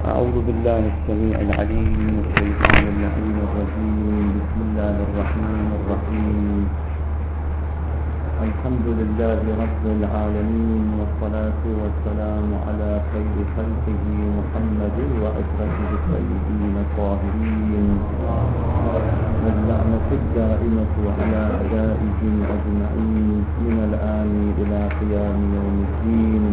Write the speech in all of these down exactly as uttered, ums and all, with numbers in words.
أعوذ بالله السميع العليم من الشيطان اللعين الرجيم. بسم الله الرحمن الرحيم. الحمد لله رب العالمين، والصلاة والسلام على خير خلقه محمد وأشرفه السيدين الطاهرين، واللعنة الدائمة على أعدائهم أجمعين من الآن إلى قيام يوم الدين.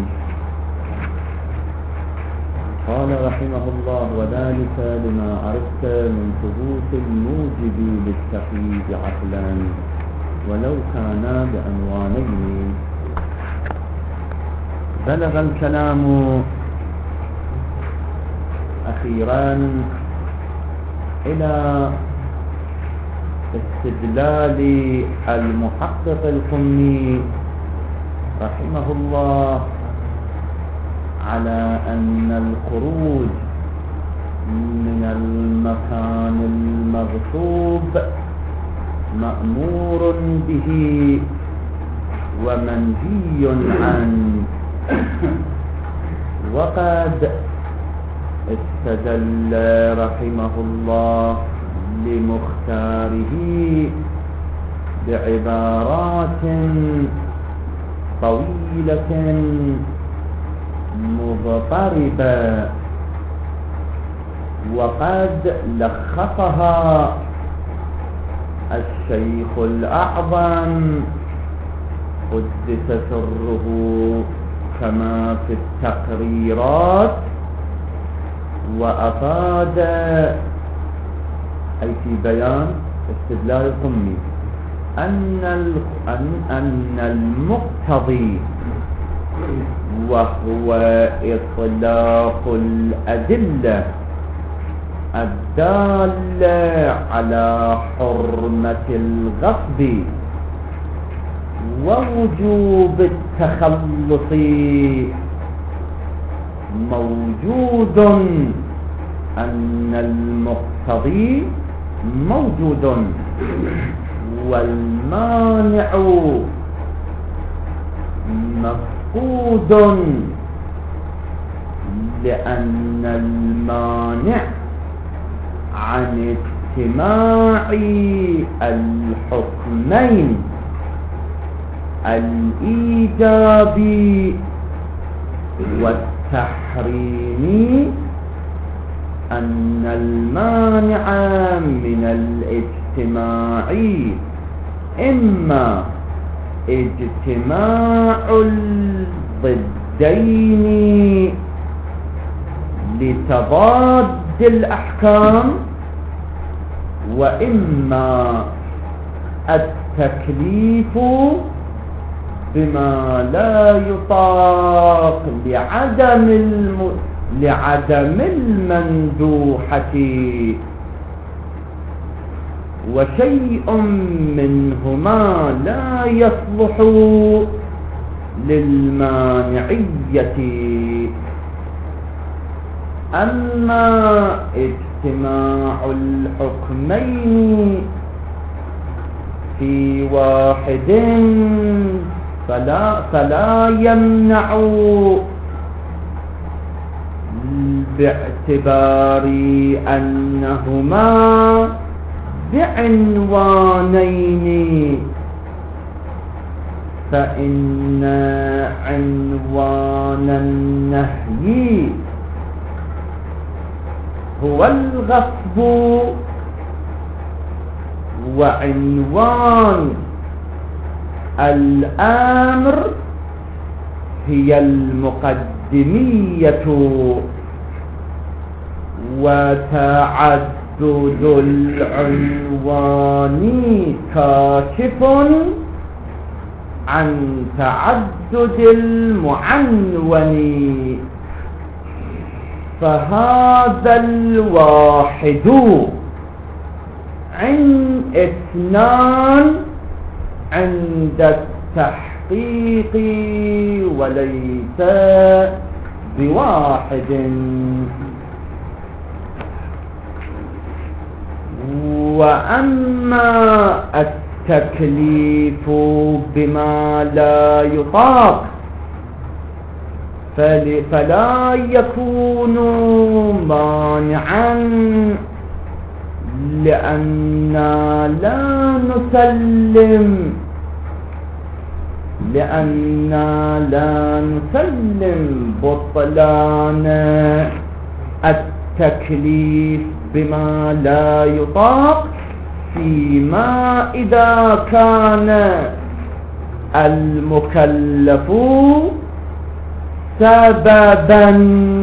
قال رحمه الله: وذلك لما عرفت من ثبوت الموجب للتقييد عقلا ولو كان بعنوانين. بلغ الكلام أخيرا إلى استدلال المحقق القمي رحمه الله على أن الخروج من المكان المغصوب مأمور به ومنهي عنه، وقد استدل رحمه الله لمختاره بعبارات طويلة مضطربة، وقد لخصها الشيخ الأعظم قدس سره كما في التقريرات، وأفاد أي في بيان استدلال القمي أن أن المقتضي وهو إطلاق الأدلة الدالة على حرمة الغصب ووجوب التخلص موجود، أن المقتضي موجود والمانع مفقود، لأن المانع عن اجتماع الحكمين الإيجاب والتحريم، أن المانع من الاجتماع إما اجتماع الضدين لتضاد الأحكام، وإما التكليف بما لا يطاق لعدم الم... لعدم المندوحة، وشيء منهما لا يصلح للمانعية. أما اجتماع الحكمين في واحد فلا, فلا يمنع باعتبار أنهما بعنوانين، فإن عنوان النهي هو الغصب، وعنوان الأمر هي المقدمية، وتعدد العنوان كاشف عن تعدد المعنون، فهذا الواحد عند اثنان عند التحقيق وليس بواحد. وأما التكليف بما لا يطاق فلا يكون مانعا لأننا لا نسلم لأننا لا نسلم بطلان التكليف بما لا يطاق فيما إذا كان المكلف سببا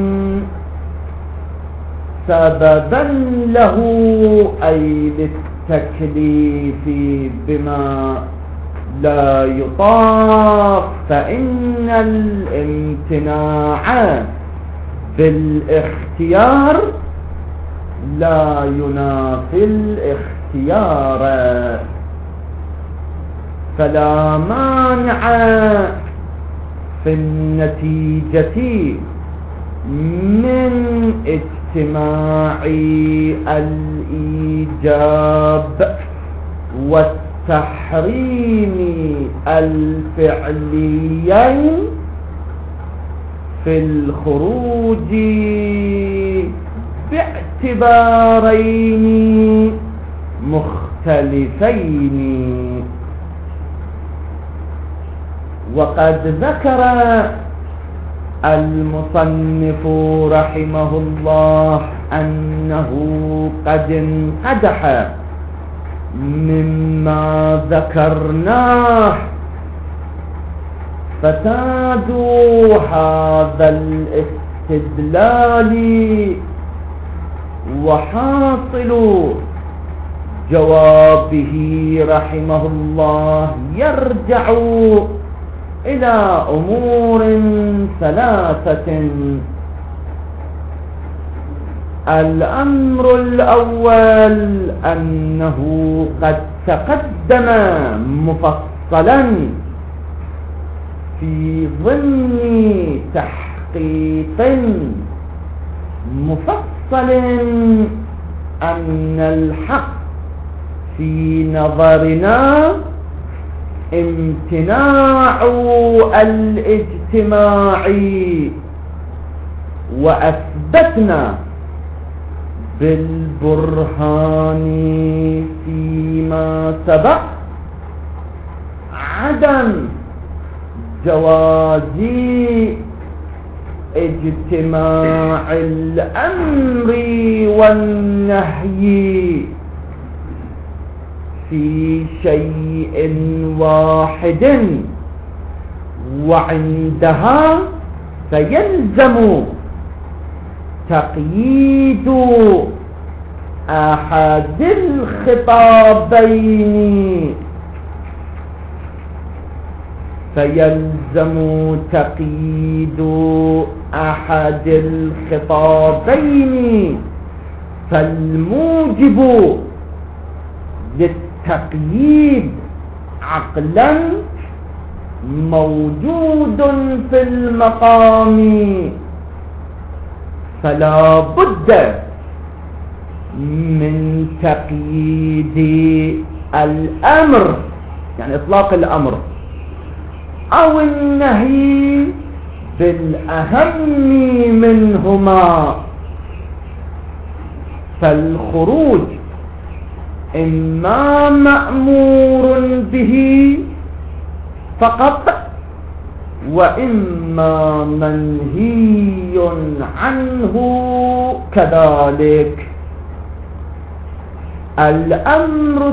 سببا له أي للتكليف بما لا يطاق، فإن الامتناع بالاختيار لا ينافي الاختيار، فلا مانع في النتيجة من اجتماع الإيجاب والتحريم الفعليين في الخروج باعتبارين مختلفين. وقد ذكر المصنف رحمه الله أنه قد انقدح مما ذكرناه فساد هذا الاستدلال وحاصل جوابه رحمه الله يرجع إلى أمور ثلاثة. الأمر الأول أنه قد تقدم مفصلا في ضمن تحقيق مفصل أن الحق في نظرنا امتناع الاجتماع، وأثبتنا بالبرهان فيما سبق عدم جواز اجتماع الأمر والنهي في شيء واحد، وعندها فيلزم تقييد أحد الخطابين فيلزم تقييد أحد الخطابين فالموجب للتقييد عقلا موجود في المقام، فلا بد من تقييد الأمر يعني إطلاق الأمر أو النهي بالأهم منهما. فالخروج إما مأمور به فقط وإما منهي عنه كذلك. الأمر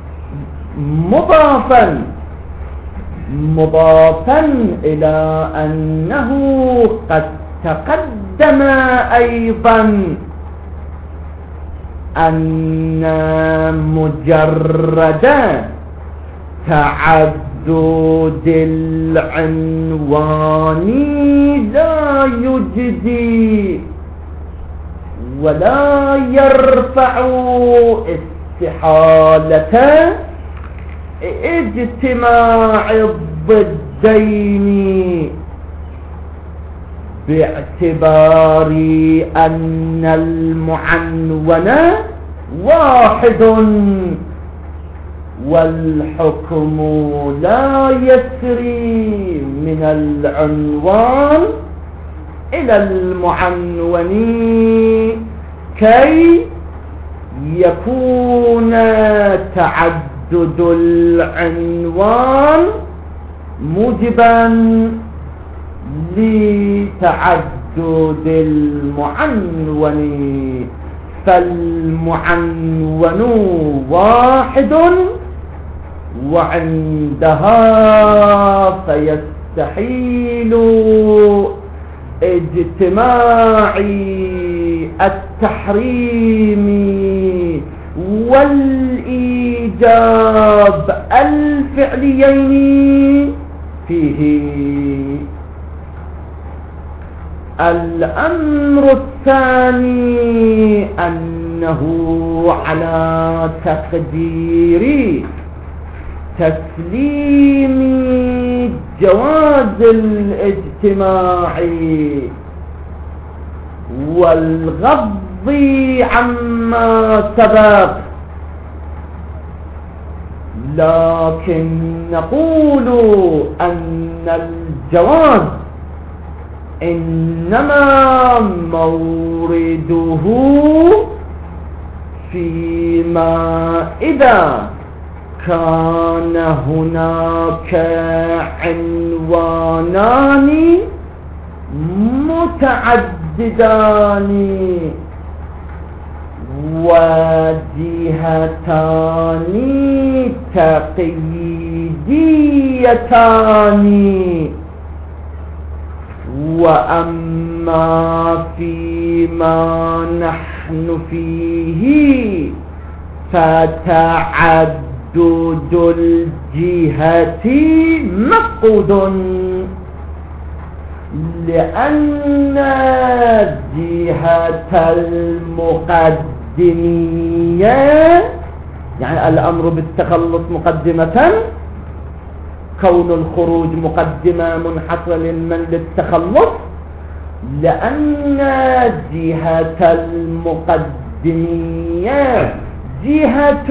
مضافا مضافا إلى أنه قد تقدم أيضا أن مجرد تعدد العنوان لا يجدي ولا يرفع استحالة اجتماع الضدين، باعتبار أن المعنون واحد والحكم لا يسري من العنوان إلى المعنون كي يكون تعدد العنوان موجبا لتعدد المعنون، فالمعنون واحد، وعندها فيستحيل اجتماع التحريم والإيجاب الفعليين فيه. الأمر الثاني أنه على تقدير تسليم جواز الاجتماع والغض عما سبق، لكن نقول أن الجواز إنما مورده فيما إذا كان هناك عنوانان متعددان وجهتان تقييديتان. وأما فيما نحن فيه فتعدد الجهة مفقود، لأن جهة المقدمية يعني الأمر بالتخلص مقدمة، كون الخروج مقدمة منحصرة لمن للتخلص، لأن جهة المقدمية جهة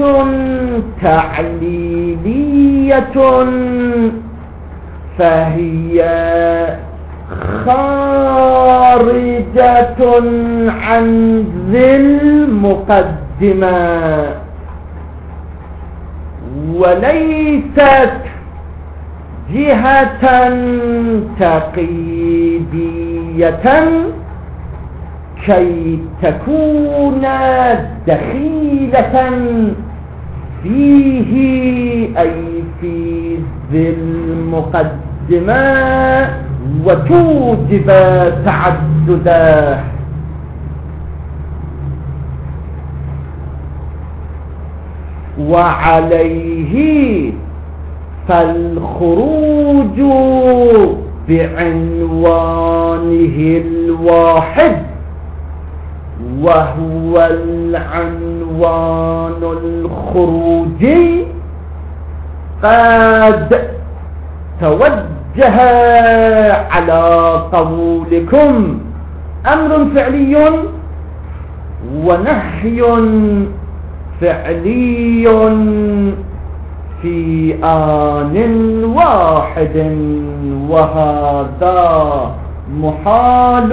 تعليلية، فهي خارجة عن ذي المقدمة وليست جهة تقييدية كي تكون دخيلة فيه، أي في ذي المقدمة، وتوجب تعدده. وعليه فالخروج بعنوانه الواحد وهو العنوان الخروجي قد توجه على قولكم أمر فعلي ونهي فعلي في آن واحد، وهذا محال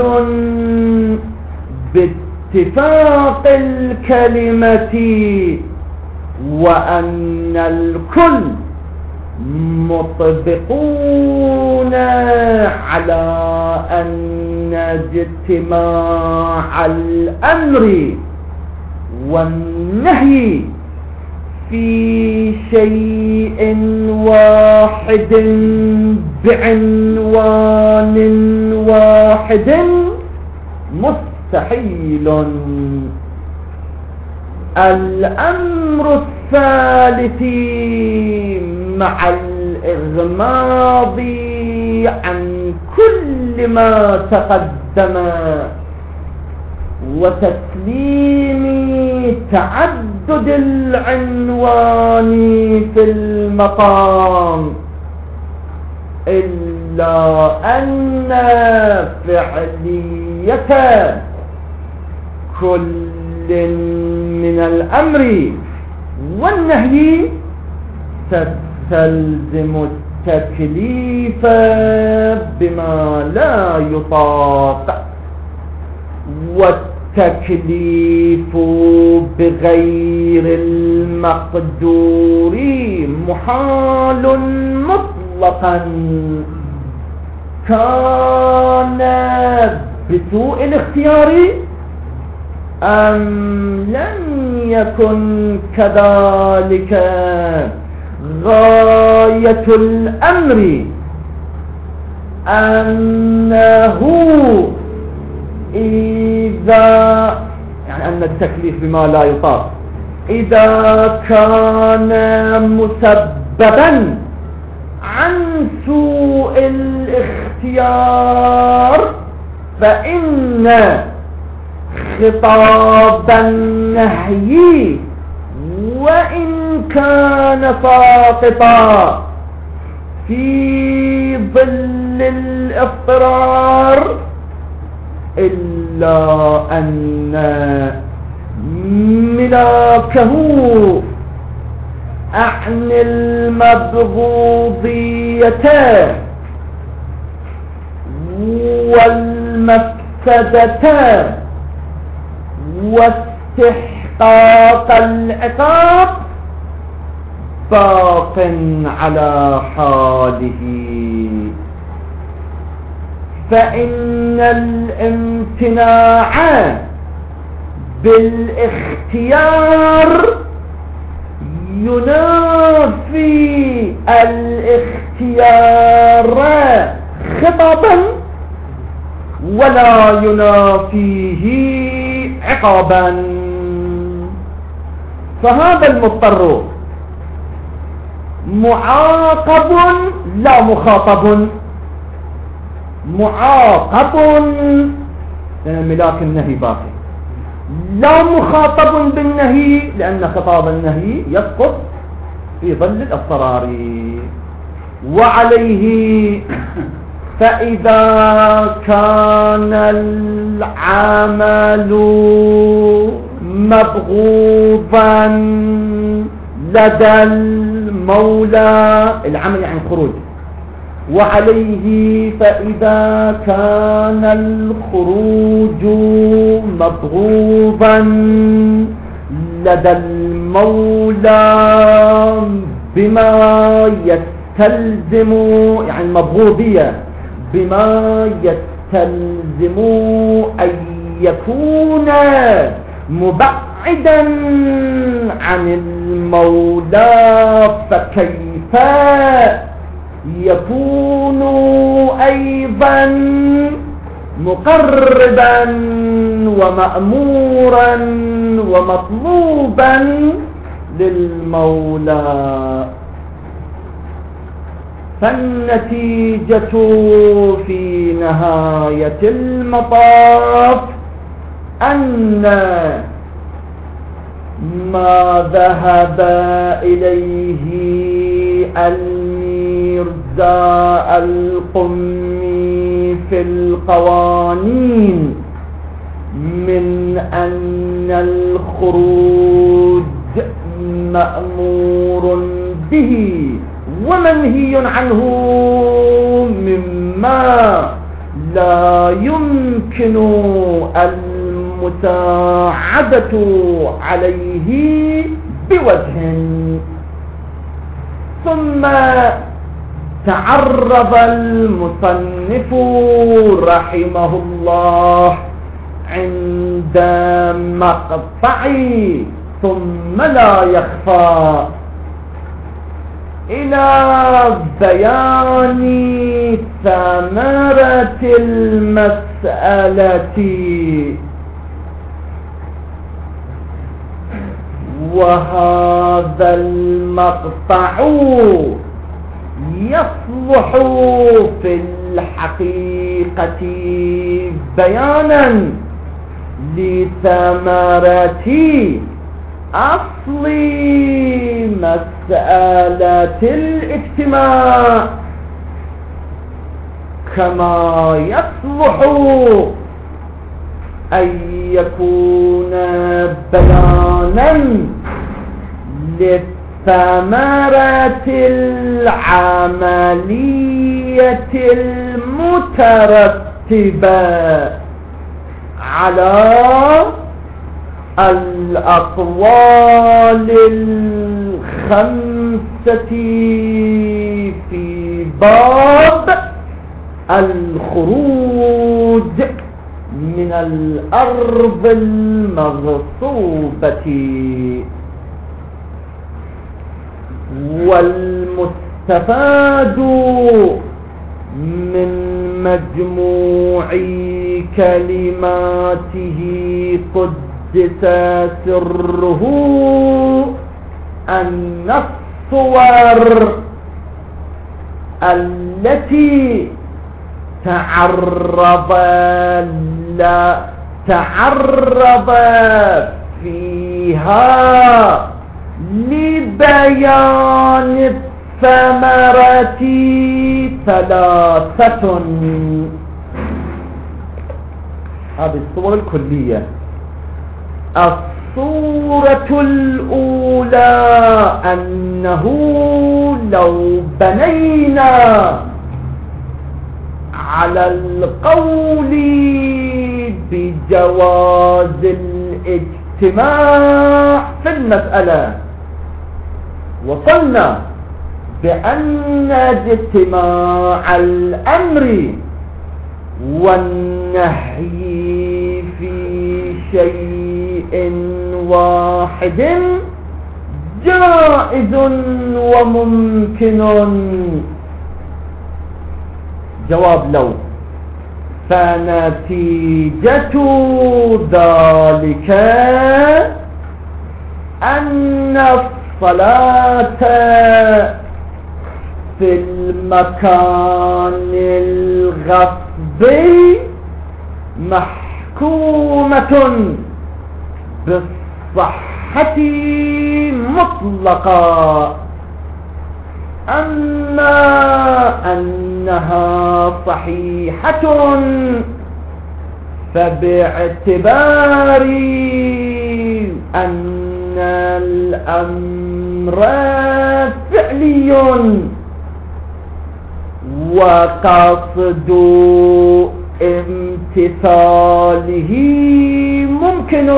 باتفاق الكلمة، وأن الكل مطبقون على أن اجتماع الأمر والنهي في شيء واحد بعنوان واحد مستحيل. الأمر الثالث مع الإغماض عن كل ما تقدم وتسليم تعدد العنوان في المقام، إلا أن فعلية كل من الأمر والنهي تستلزم التكليف بما لا يطاق، التكليف بغير المقدور محال مطلقا كان بسوء الاختيار أم لم يكن كذلك غاية الأمر أنه إذا يعني أن التكليف بما لا يطاق إذا كان مسببا عن سوء الاختيار فإن خطاب النهي وإن كان ساقطا في ظل الاضطرار إلا أن ملاكه عن المبغوضية والمفسدة واستحقاق العقاب باق على حاله، فإن الامتناع بالاختيار ينافي الاختيار خطابا ولا ينافيه عقابا. فهذا المضطر معاقب لا مخاطب، معاقب ملاك النهي باقي، لا مخاطب بالنهي لأن خطاب النهي يسقط في ظل الاضطرار. وعليه فإذا كان العمل مبغوضا لدى المولى، العمل يعني الخروج، وعليه فإذا كان الخروج مبغوضا لدى المولى بما يستلزم يعني المبغوضية بما يستلزم أن يكون مبعدا عن المولى، فكيف يكون أيضا مقربا ومأمورا ومطلوبا للمولى. فالنتيجة في نهاية المطاف أن ما ذهب إليه الميرزا القمي في القوانين من أن الخروج مأمور به ومنهي عنه مما لا يمكن المساعدة عليه بوجه. ثم تعرض المصنف رحمه الله عند مقطع ثم لا يخفى إلى بيان ثمرة المسألة، وهذا المقطع يصلح في الحقيقة بيانا لثمرة أصل مسألة الاجتماع، كما يصلح أن يكون بيانا للثمرة العملية المترتبة على الأقوال الخمسة في باب الخروج من الأرض المغصوبة، والمستفاد من مجموع كلماته قدس سره أن الصور التي تعرض لا تعرض فيها لبيان الثمرة ثلاثة. هذه الصور الكلية. الصورة الأولى أنه لو بنينا على القول بجواز الاجتماع في المسألة وقلنا بأن اجتماع الأمر والنهي في شيء واحد جائز وممكن، جواب لو، فنتيجة ذلك أن الصلاة في المكان الغصبي محكومة بالصحة مطلقا، أما أنها صحيحة فباعتبار أن الأمر فعلي وقصد امتثاله ممكن،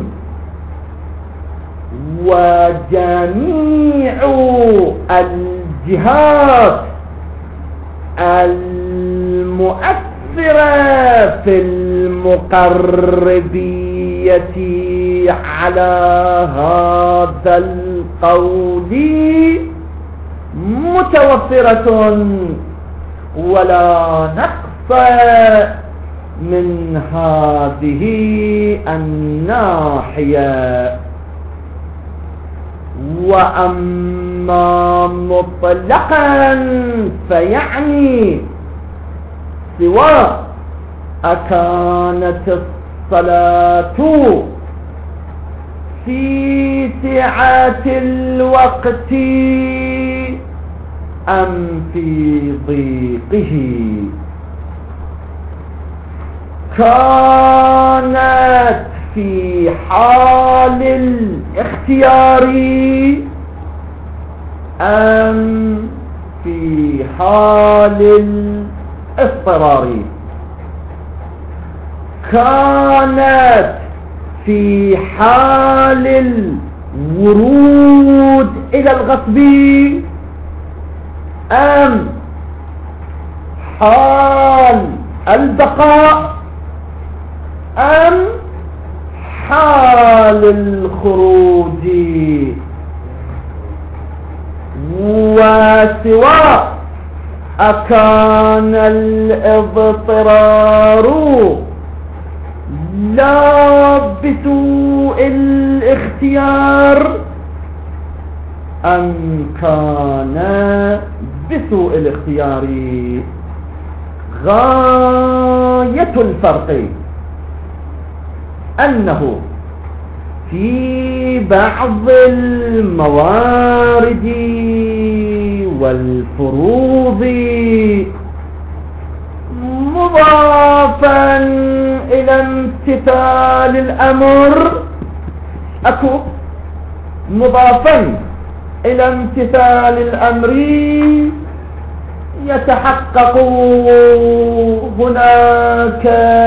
وجميع الجهات المؤثرة في المقربية على هذا القول متوفرة ولا نقص من هذه الناحية. وأما مطلقا فيعني سواء أكانت الصلاة في سعة الوقت أم في ضيقه، كانت في حال الاختيار أم في حال الاضطرار، كانت في حال الورود إلى الغصب أم حال البقاء أم حال الخروج، وسواء أكان الاضطرار لا بسوء الاختيار أم كان بسوء الاختيار. غاية الفرق أنه في بعض الموارد والفروض مضافا إلى امتثال الأمر، أكو مضافا إلى امتثال الأمر يتحقق هناك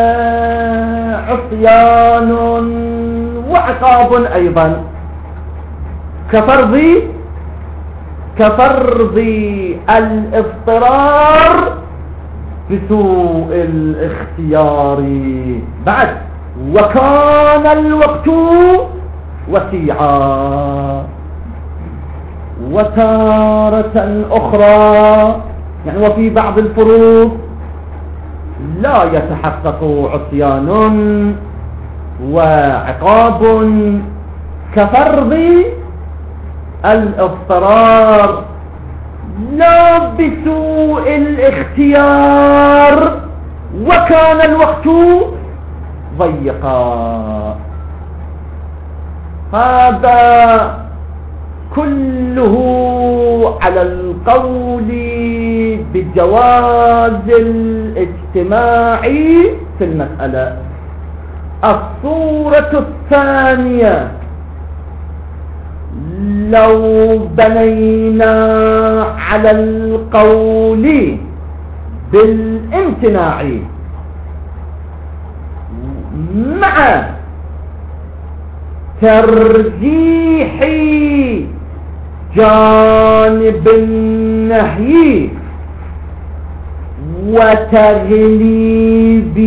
عصيان وعقاب أيضا كفرض كفرض الاضطرار بسوء الاختيار. بعد وكان الوقت وسيعا. وتارة أخرى يعني وفي بعض الفروض لا يتحقق عصيان وعقاب كفرض الاضطرار لا بسوء الاختيار وكان الوقت ضيقا. هذا كله على القول بجواز الاجتماع في المسألة. الصورة الثانية لو بنينا على القول بالامتناع مع ترجيح جانب النهي وتغليب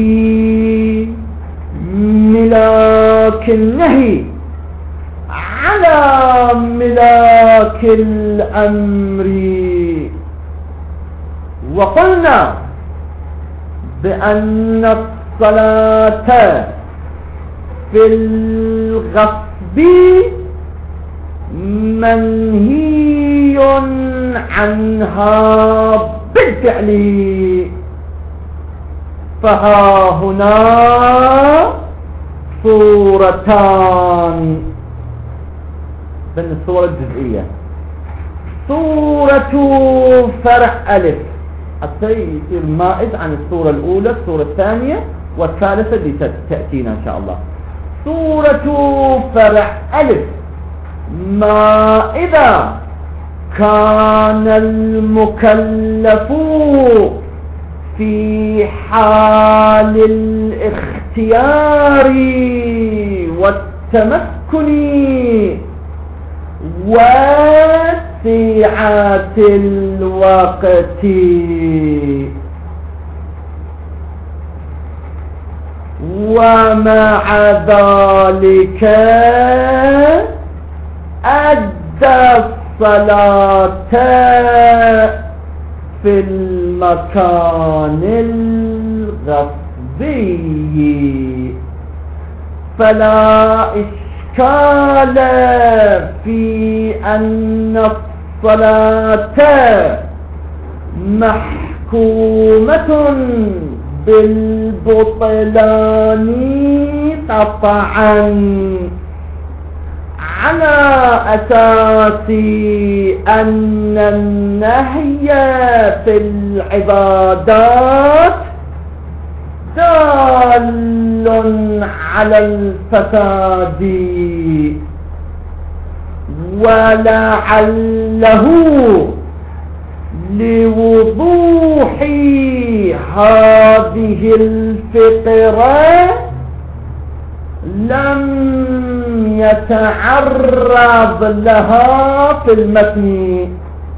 ملاك النهي على ملاك الأمر. وقلنا بأن الصلاة في الغصب منهي عنها بالفعل. فها هنا صورتان من الصورة الجزئية. صورة فرع ألف حتى يصير مائز عن الصورة الأولى الصورة الثانية والثالثة اللي تأتينا إن شاء الله. صورة فرع ألف ما إذا كان المكلف في حال الاختيار والتمكن وسعة الوقت ومع ذلك أدى الصلاة في المكان الغصبي فلا إشكال في أن الصلاة محكومة بالبطلان قطعا على أساس أن النهي في العبادات دال على الفساد ولعله لوضوح هذه الفقرة لم يتعرض لها في المتن.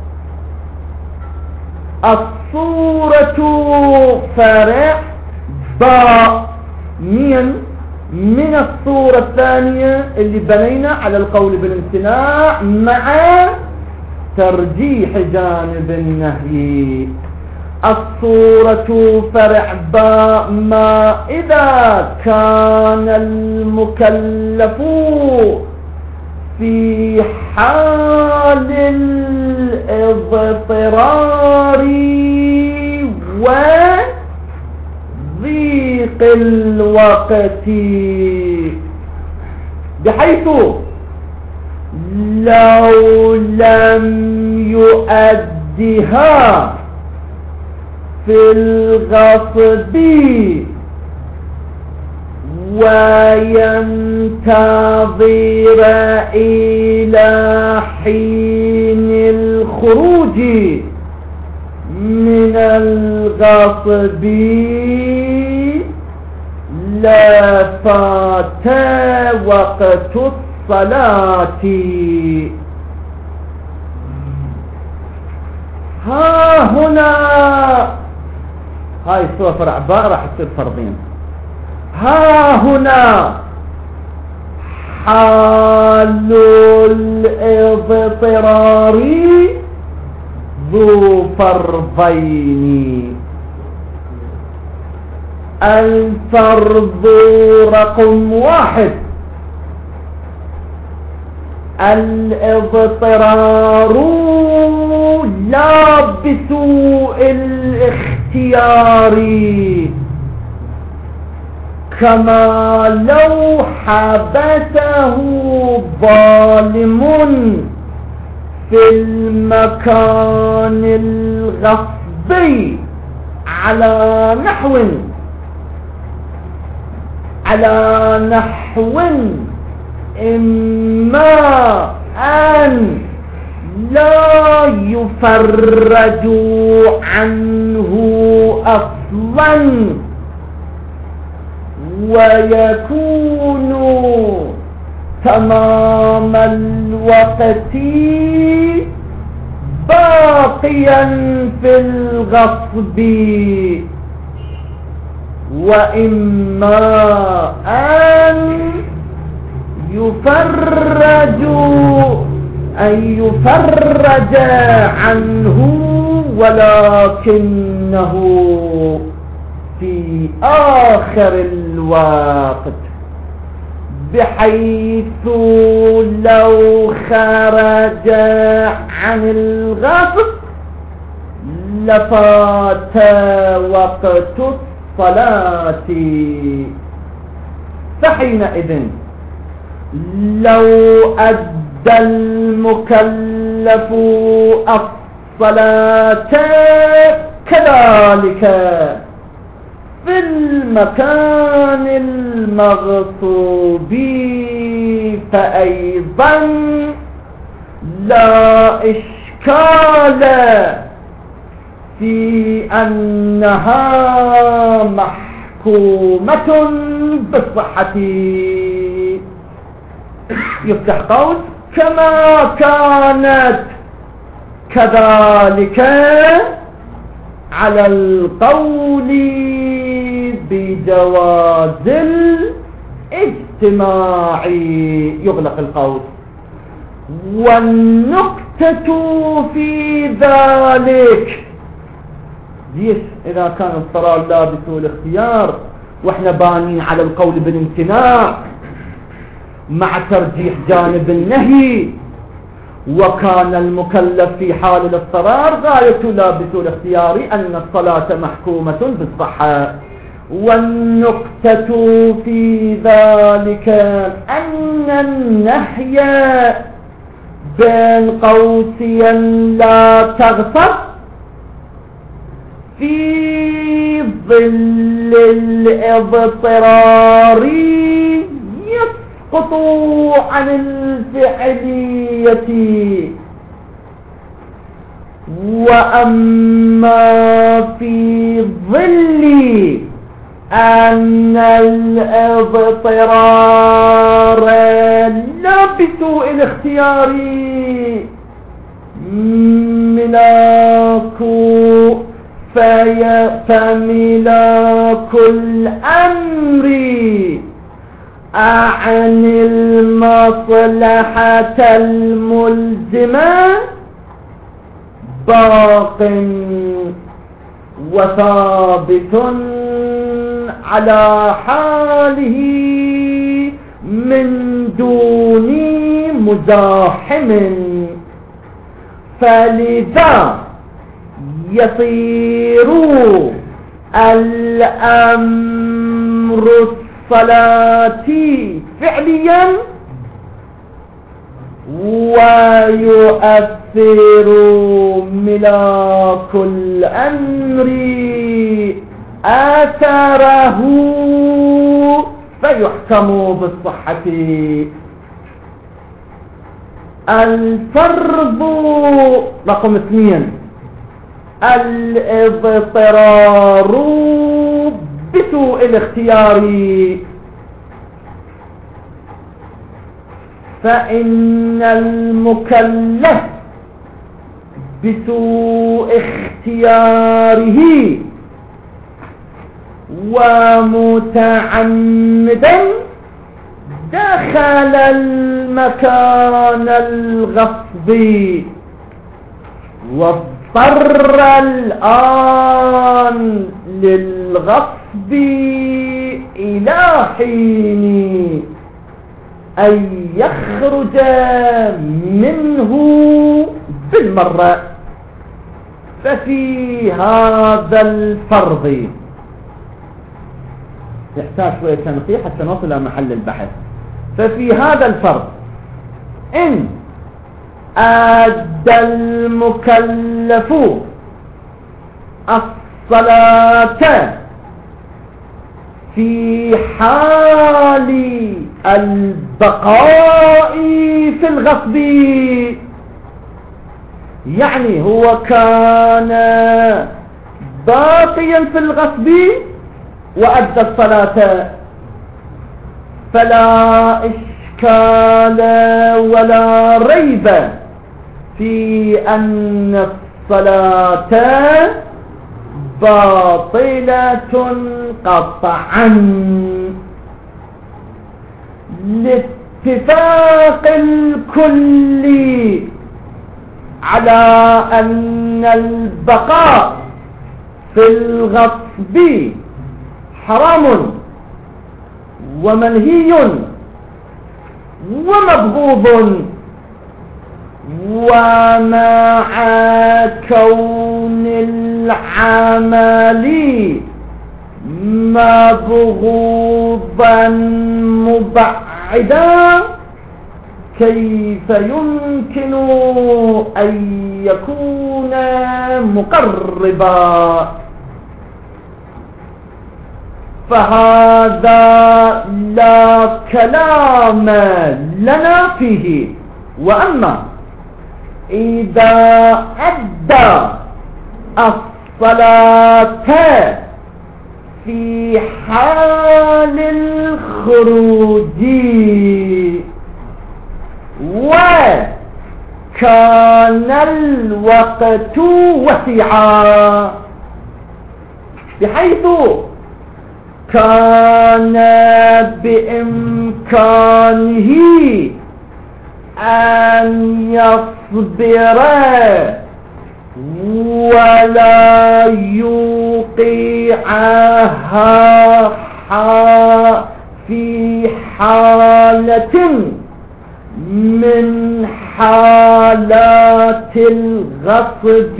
الصورة فرع باء من من الصورة الثانية اللي بنينا على القول بالامتناع مع ترجيح جانب النهي. الصورة فرع باء ما إذا كان المكلف في حال الاضطرار وضيق الوقت بحيث لو لم يؤدها في الغصب وينتظر إلى حين الخروج من الغصب لفات وقت الصلاة. ها هنا هاي الصورة فرع باء راح تصير فرضين. ها هنا حال الاضطرار ذو فرضين. الفرض رقم واحد الاضطرار لا بسوء الاختيار، كما لو حبسه ظالم في المكان الغصبي على نحو على نحو إما أن لا يفرج عنه أصلا ويكون تمام الوقت باقيا في الغصب، وإما أن يفرج أن يفرج عنه ولكنه في آخر الوقت، بحيث لو خرج عن الغصب لفات وقت الصلاة. فحينئذ لو أدى المكلف الصلاة كذلك في المكان المغصوب فأيضا لا إشكال في أنها محكومة بالصحة. يفتح قول كما كانت كذلك على القول بجواز الاجتماع. يغلق القول. والنكتة في ذلك ليش إذا كان الضرار لا بسوء الاختيار واحنا بانين على القول بالامتناع مع ترجيح جانب النهي، وكان المكلف في حال الاضطرار غاية لا بسوء الاختيار أن الصلاة محكومة بالصحة. والنكتة في ذلك أن النهي بين قوسيا لا تغصب في ظل الاضطرار يسقط عن الفعلية، وأما في ظل أن الاضطرار لا بسوء الاختيار ملاك فملاك الأمر عن المصلحة الملزمة باق وثابت على حاله من دون مزاحم، فلذا يصير الأمر الصلاة فعليا ويؤثر ملاك الأمر آثاره فيحكم بالصحة. الفرض رقم اثنين الاضطرار بسوء الاختيار، فإن المكلف بسوء اختياره ومتعمدا دخل المكان الغصب، واضطر الآن للغصب إلى حين أن يخرج منه بالمرة. ففي هذا الفرض يحتاج شوية تنقيح حتى نصل إلى محل البحث. ففي هذا الفرض إن أدى المكلف الصلاة في حال البقاء في الغصب، يعني هو كان باقيا في الغصب وأدى الصلاة، فلا إشكال ولا ريب في أن الصلاة باطلة قطعا، لاتفاق الكل على أن البقاء في الغصب حرام ومنهي ومبغوض، ومع كون العمل مبغوضا مبعدا كيف يمكن أن يكون مقربا؟ فهذا لا كلام لنا فيه. وأما إذا أدى الصلاة في حال الخروج وكان الوقت وسعا، بحيث كان بإمكانه أن يصبر ولا يوقعها في حالة من حالات الغصب،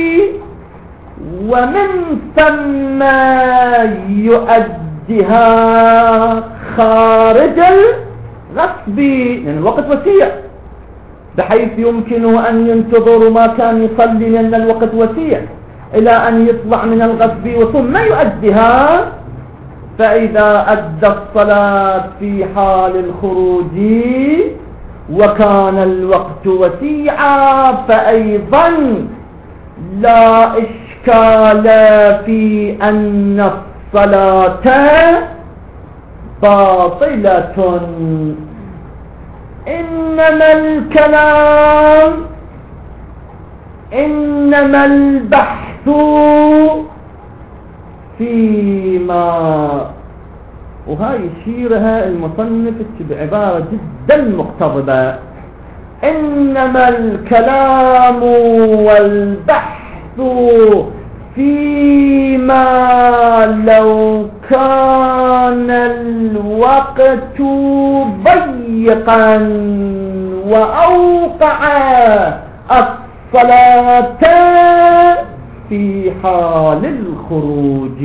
ومن ثم يؤديها خارج الغصب، يعني الوقت وسيع بحيث يمكنه أن ينتظر ما كان يصلي لأن الوقت وسيع إلى أن يطلع من الغصب وثم يؤديها. فإذا أدى الصلاة في حال الخروج وكان الوقت وسيعا فأيضا لا إشكال في أن الصلاة باطلة. إنما الكلام إنما البحث فيما، وهاي يشيرها المصنف بعبارة جدا مقتضبة، إنما الكلام والبحث فيما لو كان الوقت ضيقا وأوقع الصلاة في حال الخروج،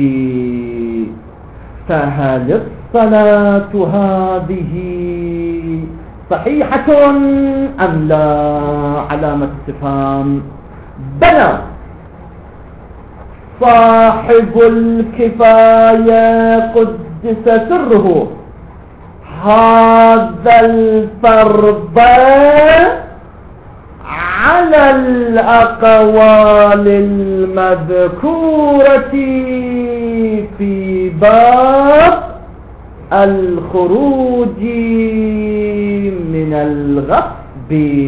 فهل الصلاة هذه صحيحة أم لا؟ علامة استفهام. بلى، صاحب الكفاية قدس سره هذا الفرض على الأقوال المذكورة في باب الخروج من الغصب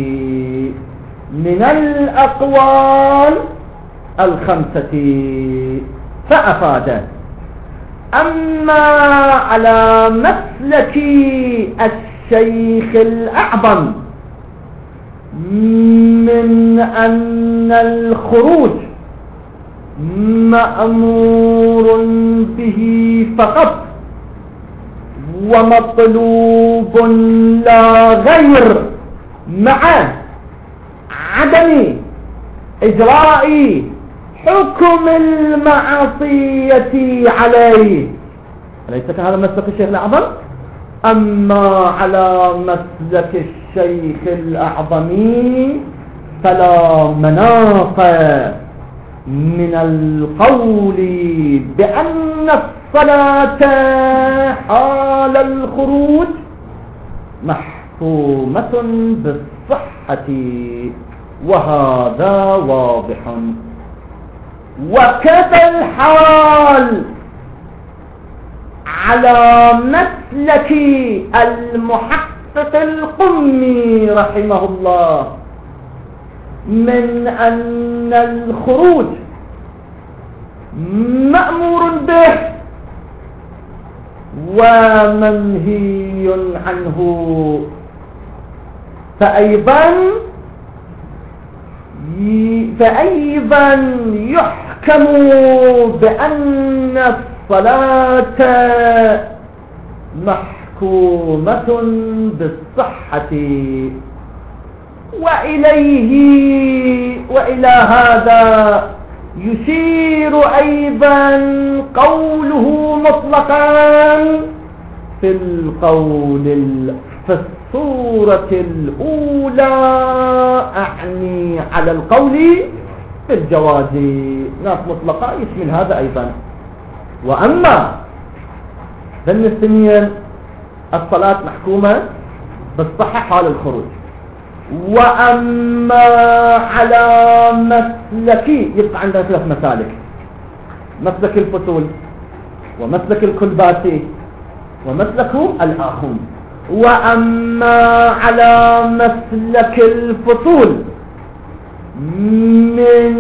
من الأقوال الخمسة، فأفاد: أما على مسلك الشيخ الأعظم من أن الخروج مأمور به فقط ومطلوب لا غير، مع عدم إجراء حكم المعصية عليه. أليس هذا مسلك الشيخ الأعظم؟ أما على مسلك الشيخ الأعظم فلا مناص من القول بأن الصلاة حال الخروج محكومة بالصحة، وهذا واضح. وكذا الحال على مسلك المحقق القمي رحمه الله من أن الخروج مأمور به ومنهي عنه، فأيضا فأيضا يحكم بأن الصلاة محكومة بالصحة. وإليه وإلى هذا يشير أيضا قوله مطلقا في القول في الصورة الأولى، أعني على القول في الجواز، ناس مطلقة يشمل هذا أيضا. وأما ذن السنين الصلاة محكومة بالصحة حال الخروج. وأما على مسلك، يبقى عندنا ثلاث مسالك: مسلك الفصول ومسلك الكلباتي ومسلك الآخون. وأما على مسلك الفصول من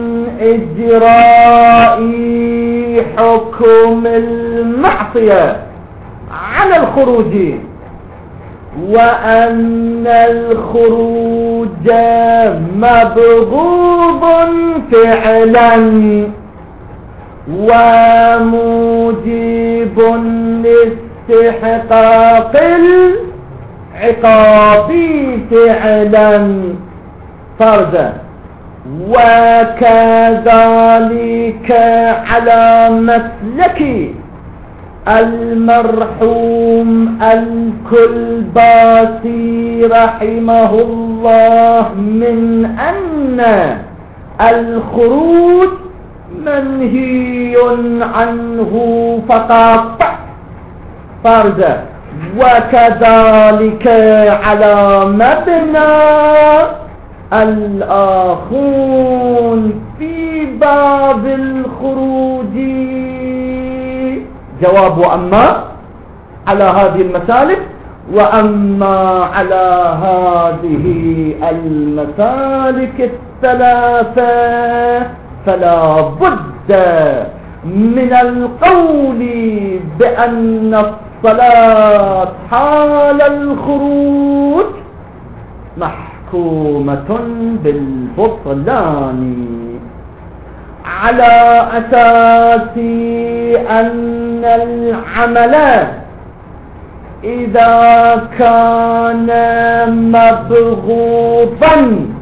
إجراء حكم المعصية على الخروج، وأن الخروج مبغوض فعلا وموجب لاستحقاق العقاب فعلا فردا. وكذلك على مسلك المرحوم الكلباسي رحمه الله من أن الخروج منهي عنه فقط فردا. وكذلك على مبنى الآخون في باب الخروج. جواب: وأما على هذه المسالك، وأما على هذه المسالك الثلاثة فلا بد من القول بأن الصلاة حال الخروج محكومة بالبطلان، على أساس أن العمل إذا كان مبغوضا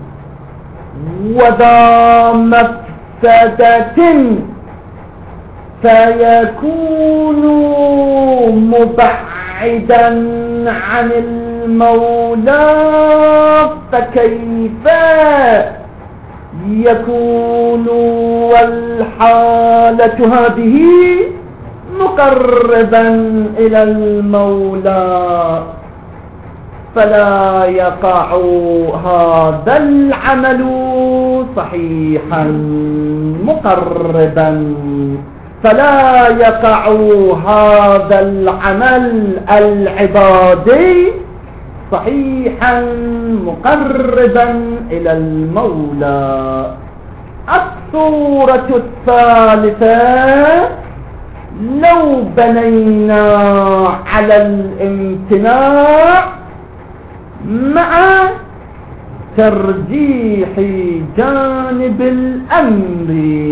وذا مفسدة فيكون مبعدا عن المولى، فكيف يكون والحالة هذه مقربا إلى المولى؟ فلا يقع هذا العمل صحيحا مقربا فلا يقع هذا العمل العبادي صحيحا مقربا إلى المولى. الصورة الثالثة لو بنينا على الامتناع مع ترجيح جانب الأمر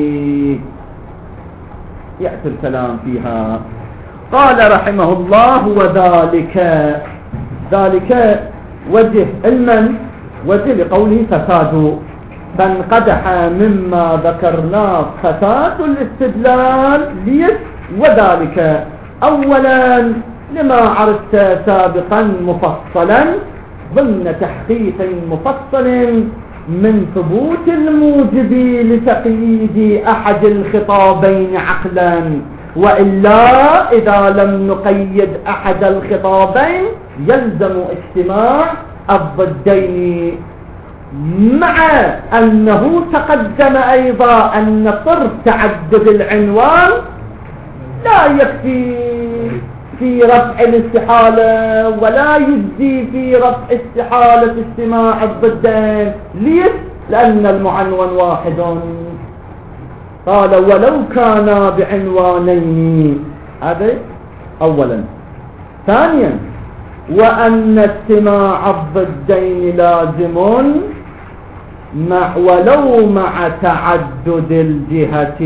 يأتي الكلام فيها. قال رحمه الله وذلك ذلك وجه المن وجه لقوله فساد فانقدح مما ذكرناه فساد الاستدلال ليس وذلك أولا لما عرفت سابقا مفصلا ضمن تحقيق مفصل من ثبوت الموجب لتقييد أحد الخطابين عقلا، وإلا إذا لم نقيد أحد الخطابين يلزم اجتماع الضدين، مع أنه تقدم أيضا أن طرف تعدد العنوان لا يكفي في رفع الاستحالة ولا يجزي في رفع استحالة اجتماع الضدين. ليش؟ لأن المعنون واحد. قال ولو كان بعنوانين، هذا أولا. ثانيا وأن اجتماع الضدين لازم مع ولو مع تعدد الجهة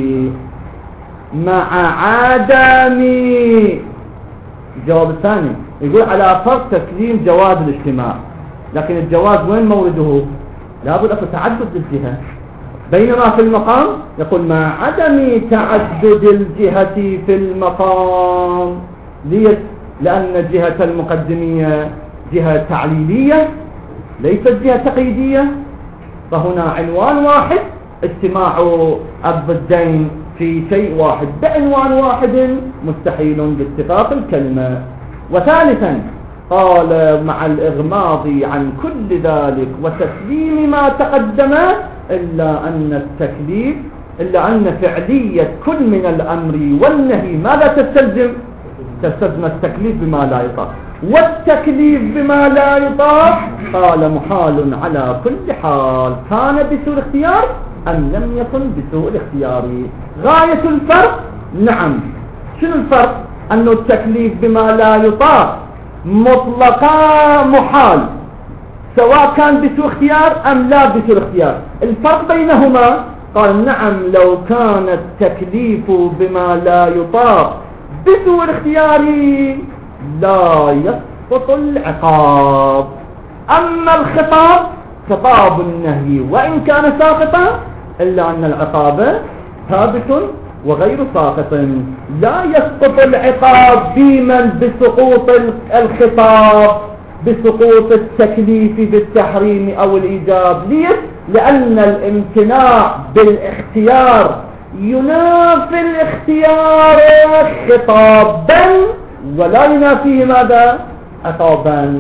مع عدم. الجواب الثاني يقول على فرض تسليم جواز الاجتماع، لكن الجواز وين مورده؟ لابد أن تعدد الجهة، بينما في المقام يقول مع عدم تعدد الجهة في المقام. ليش؟ لأن الجهة المقدمية جهة تعليلية ليست جهة تقييدية، فهنا عنوان واحد اجتماع الضدين في شيء واحد بعنوان واحد مستحيل باتفاق الكلمة. وثالثا قال مع الإغماض عن كل ذلك وتسليم ما تقدم إلا أن التكليف إلا أن فعلية كل من الأمر والنهي ماذا تستلزم؟ تستلزم التكليف بما لا يطاق، والتكليف بما لا يطاق قال محال على كل حال، كان بسوء الاختيار أم لم يكن بسوء الاختيار. غاية الفرق نعم، شنو الفرق؟ أنه التكليف بما لا يطاق مطلقا محال سواء كان بسوء اختيار أم لا بسوء اختيار. الفرق بينهما قال نعم لو كان التكليف بما لا يطاق بسوء الاختيار لا يسقط العقاب، أما الخطاب خطاب النهي وإن كان ساقطا إلا أن العقاب ثابت وغير ساقط. لا يسقط العقاب بمن بسقوط الخطاب بسقوط التكليف بالتحريم أو الإيجاب. ليش؟ لأن الامتناع بالاختيار ينافي الاختيار خطابا ولا ينافيه ماذا؟ عقابا.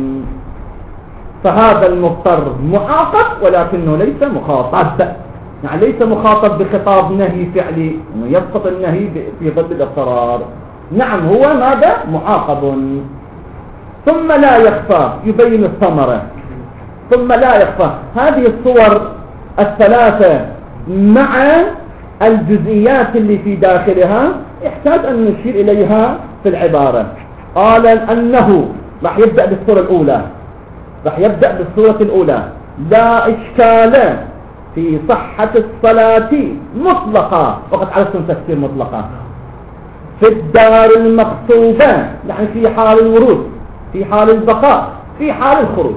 فهذا المضطر معاقب ولكنه ليس مخاطب، يعني ليس مخاطب بخطاب نهي فعلي يسقط النهي في ضد الاضطرار. نعم هو ماذا؟ معاقب. ثم لا يخفى يبين الثمرة. ثم لا يخفى هذه الصور الثلاثة مع الجزئيات اللي في داخلها يحتاج أن نشير إليها في العبارة. قال أنه راح يبدأ بالصورة الأولى راح يبدأ بالصورة الأولى لا إشكال في صحة الصلاة مطلقة، وقد عرفتم تفسير مطلقة في الدار المخطوبة، يعني في حال الورود، في حال البقاء، في حال الخروج.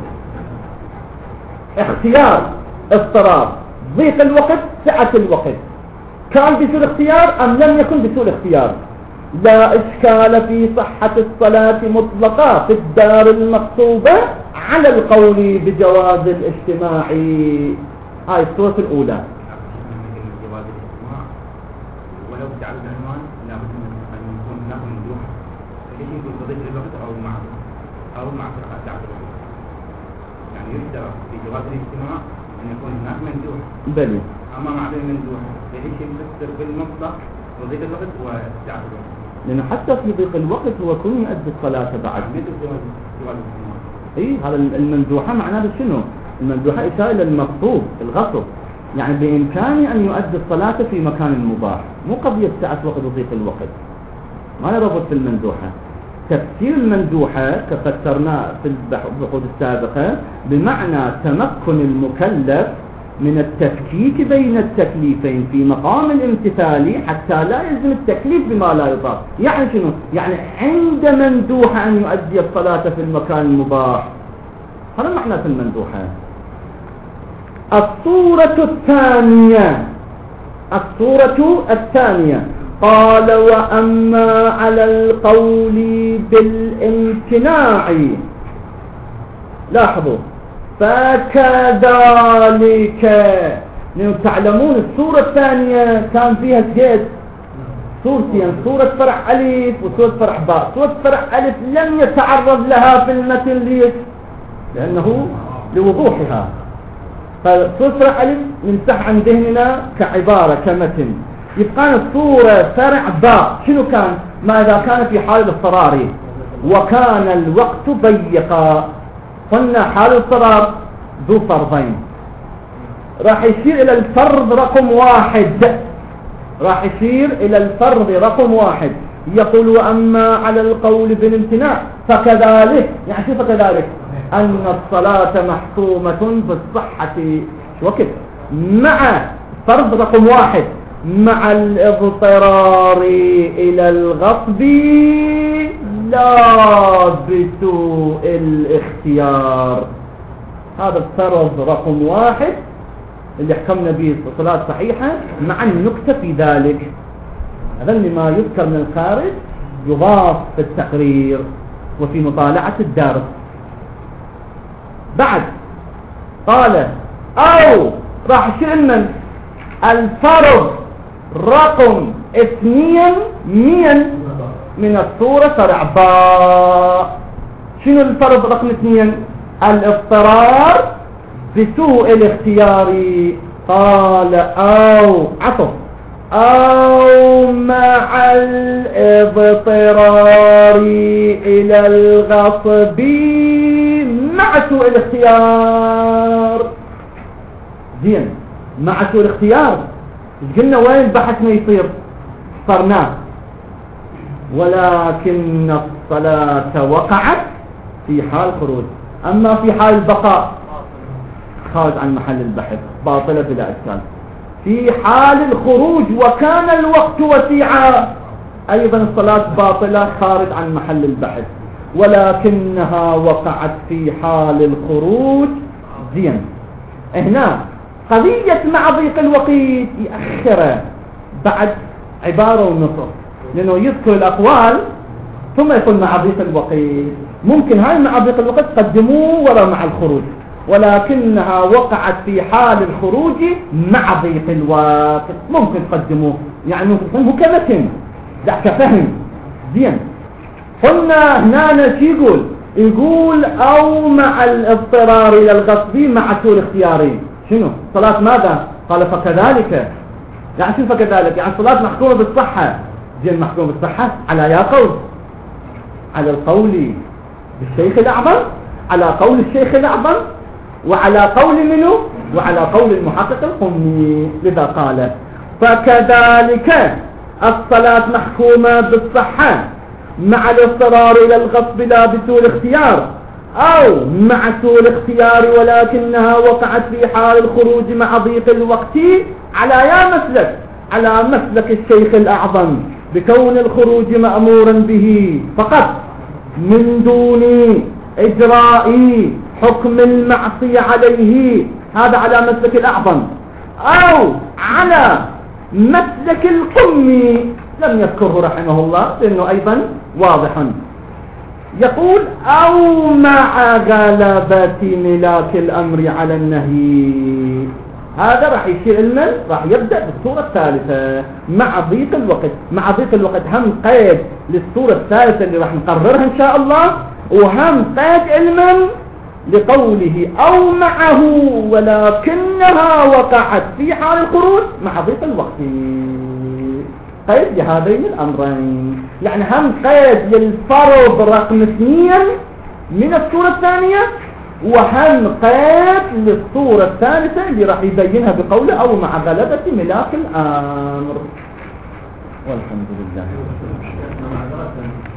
اختيار اضطراب، ضيق الوقت، سعة الوقت، كان بسوء الاختيار أم لم يكن بسوء الاختيار. لا إشكال في صحة الصلاة مطلقة في الدار المخطوبة على القول بجواز الاجتماع. هاي الصورة الأولى. ولو تعرض العنوان لابد من أن يكون له وضوح، فليش يكون قضية الوقت أو مع أو مع فرقة الوقت. يعني يشترط في جواز الاجتماع أن يكون هناك مندوح. بلي. أما مع المندوح ليش يفسر بالمطلق وضيق الوقت وسعة الوقت؟ لأنه حتى في ضيق الوقت هو كون يؤدي الصلاة بعد. مثل جواز جواز الاجتماع. اي هذا المندوحة معناه شنو؟ المندوحة إشارة إلى المقصود الغصب، يعني بإمكانه أن يؤدي الصلاة في مكان مباح، مو قضية سعة وقت وضيق الوقت. ما نربط في المندوحة. تفسير المندوحة كفسرناه في البحوث السابقة بمعنى تمكن المكلف من التفكيك بين التكليفين في مقام الامتثال حتى لا يلزم التكليف بما لا يطاق. يعني شنو؟ يعني عند مندوحة أن يؤدي الصلاة في المكان المباح. هذا معنى في المندوحة. الصورة الثانية الصورة الثانية قال وأما على القول بالامتناع لاحظوا فكذلك. لأنه تعلمون الصورة الثانية كان فيها جد صورتين، صورة فرع ألف وصورة فرع باء. صورة فرع ألف لم يتعرض لها في المتن ليش؟ لأنه لوضوحها. فصورة فرع ألف نمسح عن ذهننا كعبارة كمتن. يبقى الصورة فرع باء شنو كان؟ ما إذا كان في حال الاضطرار وكان الوقت ضيقا. قلنا حال الاضطرار ذو فرضين، راح يشير إلى الفرض رقم واحد راح يشير إلى الفرض رقم واحد. يقول وأما على القول بالامتناع فكذلك. يعني شو فكذلك؟ أن الصلاة محكومة بالصحة وكذا مع فرض رقم واحد مع الاضطرار إلى الغصب لا بسوء الاختيار. هذا الفرض رقم واحد اللي حكمنا به الصلاة صحيحة مع النكتة في ذلك. هذا ما يذكر من الخارج يضاف في التقرير وفي مطالعة الدرس. بعد قال أو راح شئنا الفرض رقم اثنين مين من الصورة فرع باء. شنو الفرض رقم اثنين؟ الاضطرار بسوء الاختيار. قال أو عطف أو مع الاضطرار إلى الغصب مع سوء الاختيار. زين مع سوء الاختيار قلنا وين البحث ما يصير؟ صرناه ولكن الصلاة وقعت في حال خروج. أما في حال البقاء خارج عن محل البحث باطلة بلا إشكال. في حال الخروج وكان الوقت وسيعا أيضا الصلاة باطلة خارج عن محل البحث، ولكنها وقعت في حال الخروج. زين هنا قضية مع ضيق الوقت يأخره بعد عبارة ونصف، لأنه يذكر الأقوال ثم يقول مع ضيق الوقت. ممكن هاي مع ضيق الوقت تقدموه ولا مع الخروج، ولكنها وقعت في حال الخروج مع ضيق الوقت. ممكن تقدموه يعني ممكن تقدموه كمتن دعك فهم. زين قلنا هنا شي يقول يقول أو مع الاضطرار إلى الغصب مع سوء الاختياري. شنو صلاة ماذا؟ قال فكذلك. يعني شو فكذلك؟ يعني صلاة محكومة بالصحة. زين محكومة بالصحة على يا قول على القول بالشيخ الأعظم، على قول الشيخ الأعظم وعلى قول منه وعلى قول المحقق القمي. لذا قال فكذلك الصلاة محكومة بالصحة مع الاضطرار إلى الغصب لا بسوء الاختيار، أو مع سوء الاختيار ولكنها وقعت في حال الخروج مع ضيق الوقت على يا مسلك على مسلك الشيخ الأعظم بكون الخروج مأمورا به فقط من دون إجراء حكم المعصية عليه. هذا على مسلك الأعظم. أو على مسلك القمي لم يذكره رحمه الله لأنه أيضا واضح. يقول أو مع غلبة ملاك الأمر على النهي. هذا راح يشير لنا راح يبدأ بالصورة الثالثة مع ضيق الوقت. مع ضيق الوقت هم قيد للصورة الثالثة اللي راح نقررها إن شاء الله، وهم قيد علما لقوله أو معه ولكنها وقعت في حال الخروج مع ضيق الوقت، قيد لهذين الأمرين. يعني هم قيد للفرض رقم اثنين من الصورة الثانية، وهم قيد للصورة الثالثة اللي راح يبينها بقوله أو مع غلبة ملاك الأمر. والحمد لله.